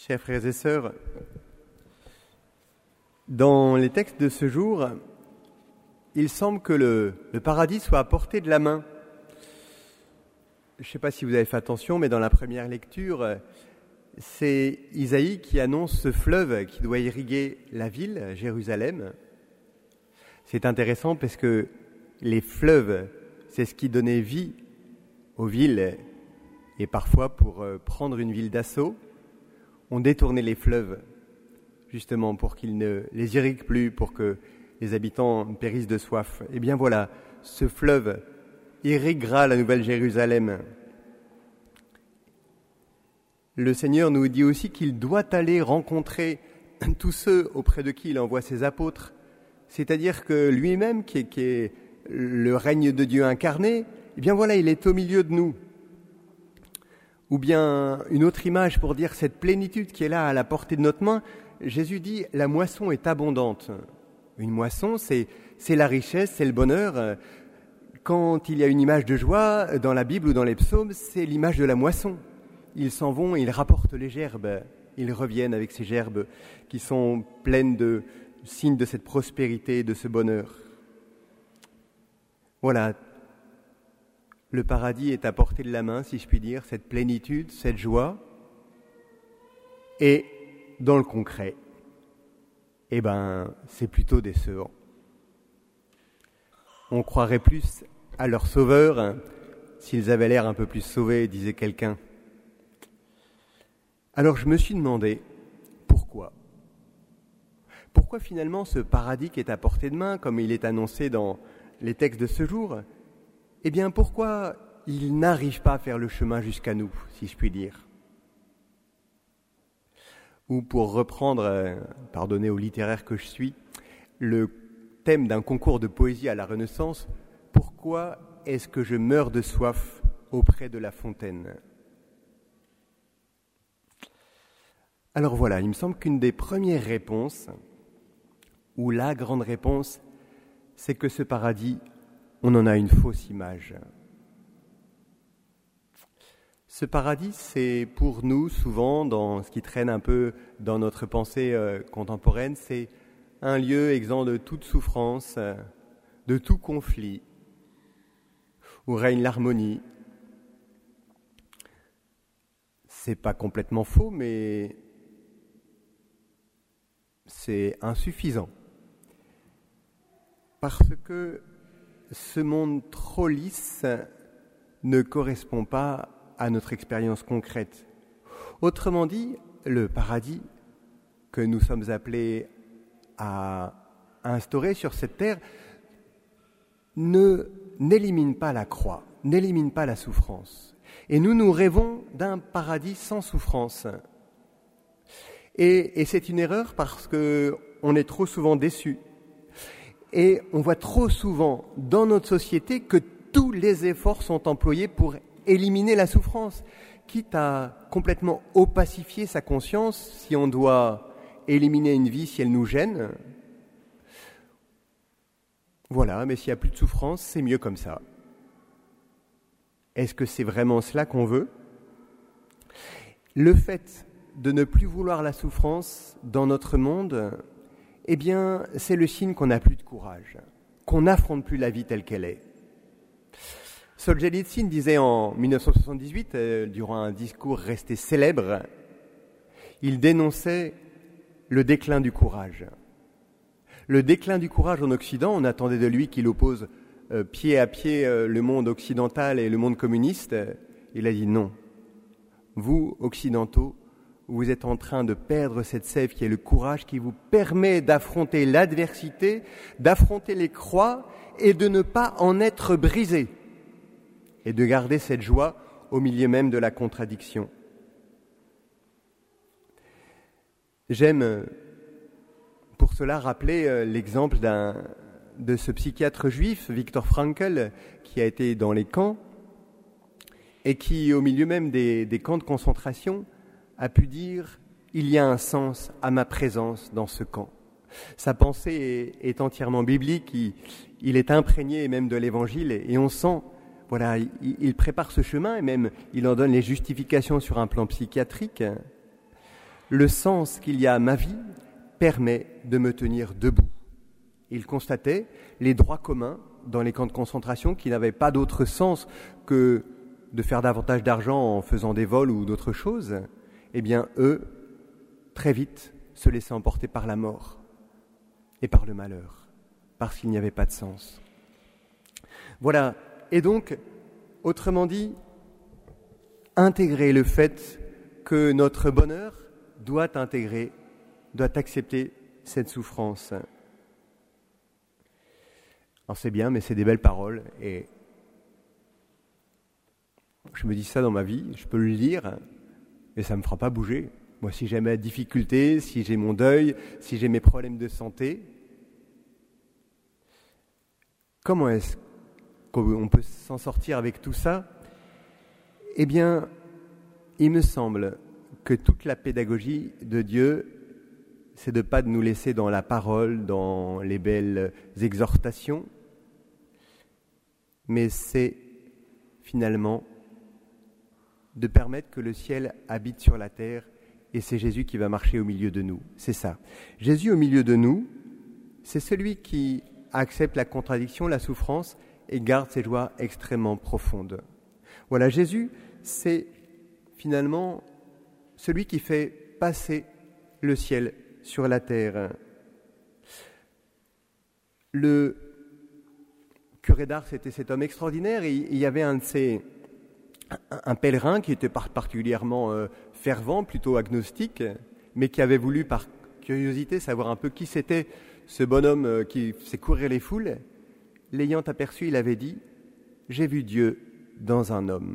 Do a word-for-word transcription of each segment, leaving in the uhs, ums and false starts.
Chers frères et sœurs, dans les textes de ce jour, il semble que le, le paradis soit à portée de la main. Je ne sais pas si vous avez fait attention, mais dans la première lecture, c'est Isaïe qui annonce ce fleuve qui doit irriguer la ville, Jérusalem. C'est intéressant parce que les fleuves, c'est ce qui donnait vie aux villes, et parfois pour prendre une ville d'assaut, on détournait les fleuves, justement pour qu'ils ne les irriguent plus, pour que les habitants périssent de soif. Eh bien voilà, ce fleuve irriguera la Nouvelle Jérusalem. Le Seigneur nous dit aussi qu'il doit aller rencontrer tous ceux auprès de qui il envoie ses apôtres, c'est-à-dire que lui-même, qui est, qui est le règne de Dieu incarné, eh bien voilà, il est au milieu de nous. Ou bien une autre image pour dire cette plénitude qui est là à la portée de notre main, Jésus dit « la moisson est abondante ». Une moisson, c'est, c'est la richesse, c'est le bonheur. Quand il y a une image de joie dans la Bible ou dans les psaumes, c'est l'image de la moisson. Ils s'en vont, ils rapportent les gerbes, ils reviennent avec ces gerbes qui sont pleines de signes de cette prospérité, de ce bonheur. Voilà. Le paradis est à portée de la main, si je puis dire, cette plénitude, cette joie. Et dans le concret, eh ben, c'est plutôt décevant. On croirait plus à leur sauveur hein, s'ils avaient l'air un peu plus sauvés, disait quelqu'un. Alors je me suis demandé, pourquoi ? Pourquoi finalement ce paradis qui est à portée de main, comme il est annoncé dans les textes de ce jour ? Eh bien, pourquoi il n'arrive pas à faire le chemin jusqu'à nous, si je puis dire ? Ou pour reprendre, euh, pardonnez au littéraire que je suis, le thème d'un concours de poésie à la Renaissance, pourquoi est-ce que je meurs de soif auprès de la fontaine ? Alors voilà, il me semble qu'une des premières réponses, ou la grande réponse, c'est que ce paradis, on en a une fausse image. Ce paradis, c'est pour nous, souvent, dans ce qui traîne un peu dans notre pensée euh, contemporaine, c'est un lieu exempt de toute souffrance, euh, de tout conflit, où règne l'harmonie. C'est pas complètement faux, mais c'est insuffisant. Parce que ce monde trop lisse ne correspond pas à notre expérience concrète. Autrement dit, le paradis que nous sommes appelés à instaurer sur cette terre ne, n'élimine pas la croix, n'élimine pas la souffrance. Et nous, nous rêvons d'un paradis sans souffrance. Et, et c'est une erreur parce qu'on est trop souvent déçus. Et on voit trop souvent dans notre société que tous les efforts sont employés pour éliminer la souffrance, quitte à complètement opacifier sa conscience si on doit éliminer une vie si elle nous gêne. Voilà, mais s'il n'y a plus de souffrance, c'est mieux comme ça. Est-ce que c'est vraiment cela qu'on veut ? Le fait de ne plus vouloir la souffrance dans notre monde, eh bien, c'est le signe qu'on n'a plus de courage, qu'on n'affronte plus la vie telle qu'elle est. Solzhenitsyn disait en dix-neuf cent soixante-dix-huit, euh, durant un discours resté célèbre, il dénonçait le déclin du courage. Le déclin du courage en Occident, on attendait de lui qu'il oppose euh, pied à pied euh, le monde occidental et le monde communiste. Il a dit non. Vous, occidentaux, vous êtes en train de perdre cette sève qui est le courage qui vous permet d'affronter l'adversité, d'affronter les croix et de ne pas en être brisé et de garder cette joie au milieu même de la contradiction. J'aime pour cela rappeler l'exemple d'un, de ce psychiatre juif, Viktor Frankl, qui a été dans les camps et qui, au milieu même des, des camps de concentration, a pu dire « il y a un sens à ma présence dans ce camp ». Sa pensée est, est entièrement biblique, il, il est imprégné même de l'Évangile et, et on sent, voilà, il, il prépare ce chemin et même il en donne les justifications sur un plan psychiatrique. Le sens qu'il y a à ma vie permet de me tenir debout. Il constatait les droits communs dans les camps de concentration qui n'avaient pas d'autre sens que de faire davantage d'argent en faisant des vols ou d'autres choses. Eh bien, eux, très vite, se laissaient emporter par la mort et par le malheur, parce qu'il n'y avait pas de sens. Voilà. Et donc, autrement dit, intégrer le fait que notre bonheur doit intégrer, doit accepter cette souffrance. Alors c'est bien, mais c'est des belles paroles, et je me dis ça dans ma vie, je peux le lire, mais ça ne me fera pas bouger. Moi, si j'ai ma difficulté, si j'ai mon deuil, si j'ai mes problèmes de santé, comment est-ce qu'on peut s'en sortir avec tout ça ? Eh bien, il me semble que toute la pédagogie de Dieu, c'est de ne pas nous laisser dans la parole, dans les belles exhortations, mais c'est finalement de permettre que le ciel habite sur la terre, et c'est Jésus qui va marcher au milieu de nous. C'est ça. Jésus au milieu de nous, c'est celui qui accepte la contradiction, la souffrance, et garde ses joies extrêmement profondes. Voilà, Jésus, c'est finalement celui qui fait passer le ciel sur la terre. Le curé d'Ars était cet homme extraordinaire, et il y avait un de ces, un pèlerin qui était particulièrement euh, fervent, plutôt agnostique, mais qui avait voulu par curiosité savoir un peu qui c'était ce bonhomme euh, qui faisait courir les foules. L'ayant aperçu, il avait dit « J'ai vu Dieu dans un homme ».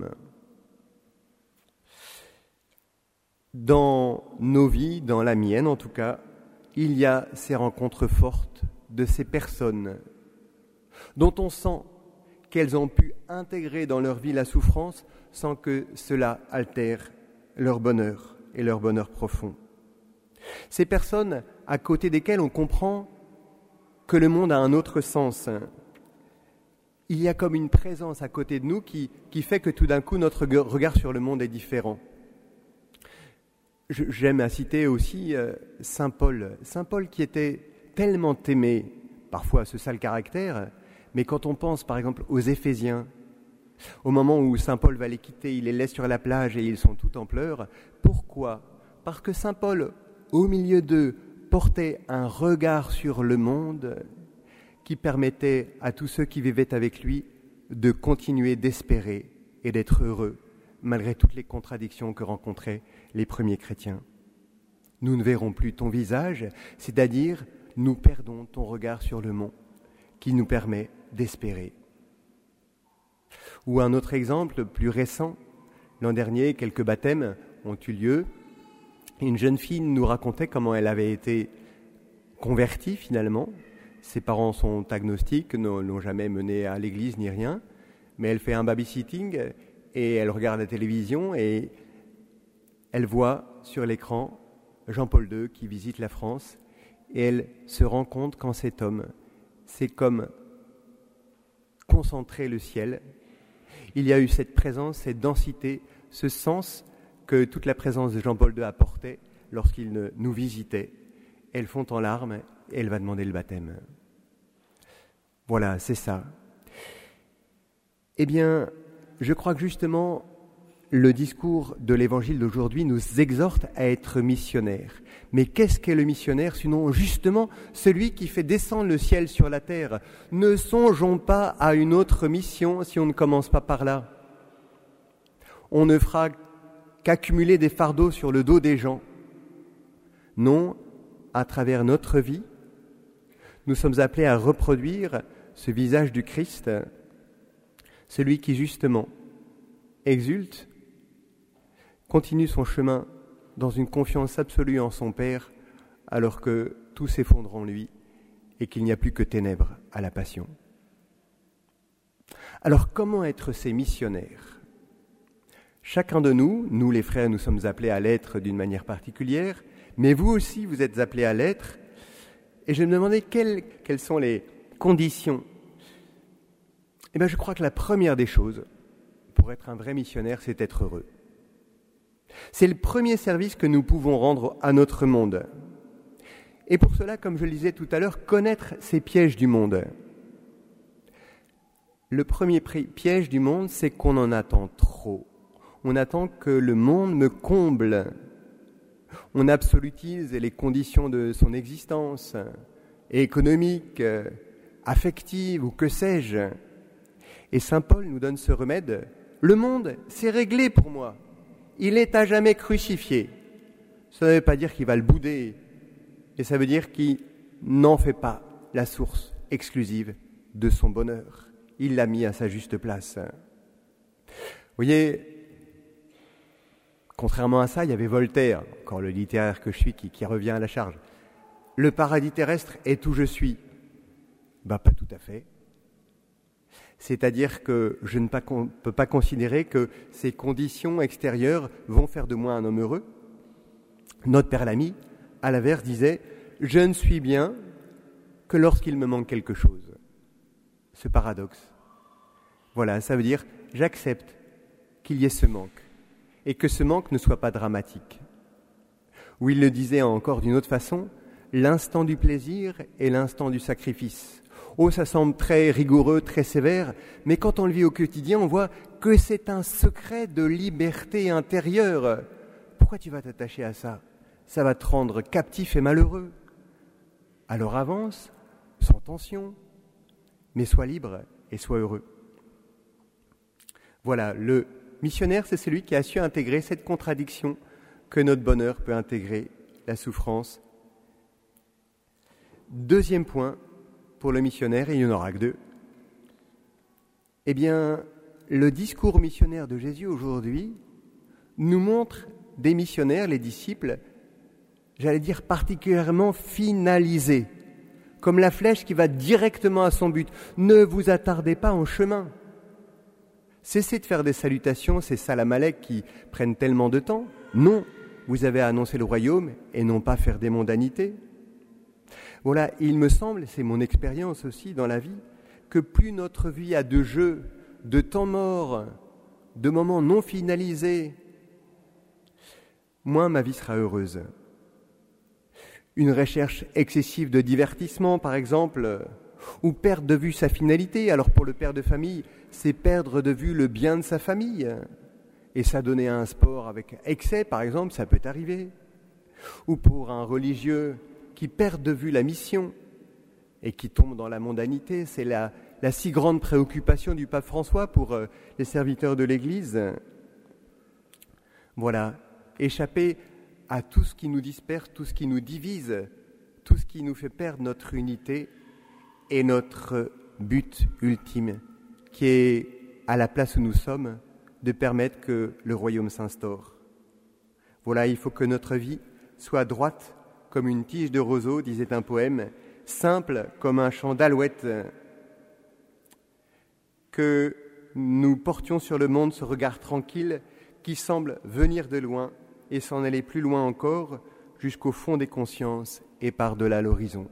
Dans nos vies, dans la mienne en tout cas, il y a ces rencontres fortes de ces personnes dont on sent qu'elles ont pu intégrer dans leur vie la souffrance sans que cela altère leur bonheur et leur bonheur profond. Ces personnes à côté desquelles on comprend que le monde a un autre sens. Il y a comme une présence à côté de nous qui, qui fait que tout d'un coup notre regard sur le monde est différent. J'aime à citer aussi euh, Saint Paul. Saint Paul qui était tellement aimé, parfois à ce sale caractère, mais quand on pense par exemple aux Éphésiens, au moment où Saint Paul va les quitter, il les laisse sur la plage et ils sont tout en pleurs. Pourquoi ? Parce que Saint Paul, au milieu d'eux, portait un regard sur le monde qui permettait à tous ceux qui vivaient avec lui de continuer d'espérer et d'être heureux, malgré toutes les contradictions que rencontraient les premiers chrétiens. Nous ne verrons plus ton visage, c'est-à-dire nous perdons ton regard sur le monde qui nous permet d'espérer. Ou un autre exemple plus récent, l'an dernier, quelques baptêmes ont eu lieu. Une jeune fille nous racontait comment elle avait été convertie finalement. Ses parents sont agnostiques, ne l'ont jamais menée à l'église ni rien, mais elle fait un babysitting et elle regarde la télévision et elle voit sur l'écran Jean-Paul deux qui visite la France et elle se rend compte qu'en cet homme, c'est comme concentrer le ciel. Il y a eu cette présence, cette densité, ce sens que toute la présence de Jean-Paul deux apportait lorsqu'il nous visitait. Elle fond en larmes et elle va demander le baptême. Voilà, c'est ça. Eh bien, je crois que justement, le discours de l'Évangile d'aujourd'hui nous exhorte à être missionnaires. Mais qu'est-ce qu'est le missionnaire, sinon justement celui qui fait descendre le ciel sur la terre ? Ne songeons pas à une autre mission si on ne commence pas par là. On ne fera qu'accumuler des fardeaux sur le dos des gens. Non, à travers notre vie, nous sommes appelés à reproduire ce visage du Christ, celui qui justement exulte, continue son chemin dans une confiance absolue en son Père, alors que tout s'effondre en lui et qu'il n'y a plus que ténèbres à la passion. Alors comment être ces missionnaires ? Chacun de nous, nous les frères, nous sommes appelés à l'être d'une manière particulière, mais vous aussi vous êtes appelés à l'être. Et je me demandais quelles, quelles sont les conditions. Eh bien, je crois que la première des choses, pour être un vrai missionnaire, c'est être heureux. C'est le premier service que nous pouvons rendre à notre monde. Et pour cela, comme je le disais tout à l'heure, connaître ces pièges du monde. Le premier piège du monde, c'est qu'on en attend trop. On attend que le monde me comble. On absolutise les conditions de son existence, économique, affective ou que sais-je. Et saint Paul nous donne ce remède. Le monde, c'est réglé pour moi. Il est à jamais crucifié. Ça ne veut pas dire qu'il va le bouder, et ça veut dire qu'il n'en fait pas la source exclusive de son bonheur. Il l'a mis à sa juste place. Vous voyez, contrairement à ça, il y avait Voltaire, encore le littéraire que je suis, qui, qui revient à la charge. Le paradis terrestre est où je suis. Ben, pas tout à fait. C'est-à-dire que je ne peux pas considérer que ces conditions extérieures vont faire de moi un homme heureux. Notre Père Lamy, à l'inverse, disait « Je ne suis bien que lorsqu'il me manque quelque chose ». Ce paradoxe. Voilà, ça veut dire « J'accepte qu'il y ait ce manque et que ce manque ne soit pas dramatique ». Ou il le disait encore d'une autre façon « L'instant du plaisir et l'instant du sacrifice ». Oh, ça semble très rigoureux, très sévère, mais quand on le vit au quotidien, on voit que c'est un secret de liberté intérieure. Pourquoi tu vas t'attacher à ça ? Ça va te rendre captif et malheureux. Alors avance, sans tension, mais sois libre et sois heureux. Voilà, le missionnaire, c'est celui qui a su intégrer cette contradiction que notre bonheur peut intégrer la souffrance. Deuxième point, pour le missionnaire, et il n'y en aura que deux, eh bien, le discours missionnaire de Jésus aujourd'hui nous montre des missionnaires, les disciples, j'allais dire particulièrement finalisés, comme la flèche qui va directement à son but. Ne vous attardez pas en chemin. Cessez de faire des salutations, ces salam aleik qui prennent tellement de temps. Non, vous avez annoncé le royaume et non pas faire des mondanités. Voilà, il me semble, c'est mon expérience aussi dans la vie, que plus notre vie a de jeux, de temps morts, de moments non finalisés, moins ma vie sera heureuse. Une recherche excessive de divertissement, par exemple, ou perdre de vue sa finalité. Alors pour le père de famille, c'est perdre de vue le bien de sa famille et s'adonner à un sport avec excès, par exemple, ça peut arriver. Ou pour un religieux qui perd de vue la mission et qui tombe dans la mondanité. C'est la, la si grande préoccupation du pape François pour euh, les serviteurs de l'Église. Voilà, échapper à tout ce qui nous disperse, tout ce qui nous divise, tout ce qui nous fait perdre notre unité et notre but ultime, qui est, à la place où nous sommes, de permettre que le royaume s'instaure. Voilà, il faut que notre vie soit droite comme une tige de roseau, disait un poème, simple comme un chant d'alouette, que nous portions sur le monde ce regard tranquille qui semble venir de loin et s'en aller plus loin encore jusqu'au fond des consciences et par-delà l'horizon.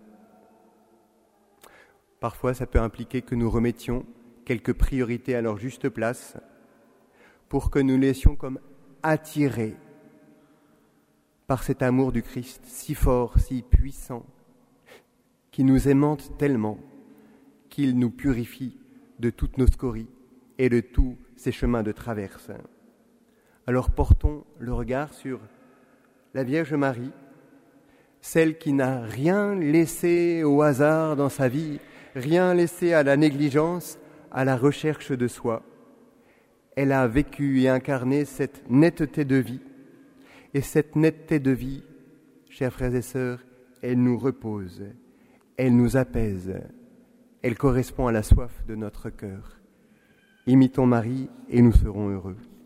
Parfois, ça peut impliquer que nous remettions quelques priorités à leur juste place pour que nous laissions comme attirés par cet amour du Christ si fort, si puissant, qui nous aimante tellement qu'il nous purifie de toutes nos scories et de tous ces chemins de traverse. Alors portons le regard sur la Vierge Marie, celle qui n'a rien laissé au hasard dans sa vie, rien laissé à la négligence, à la recherche de soi. Elle a vécu et incarné cette netteté de vie. Et cette netteté de vie, chers frères et sœurs, elle nous repose, elle nous apaise, elle correspond à la soif de notre cœur. Imitons Marie et nous serons heureux.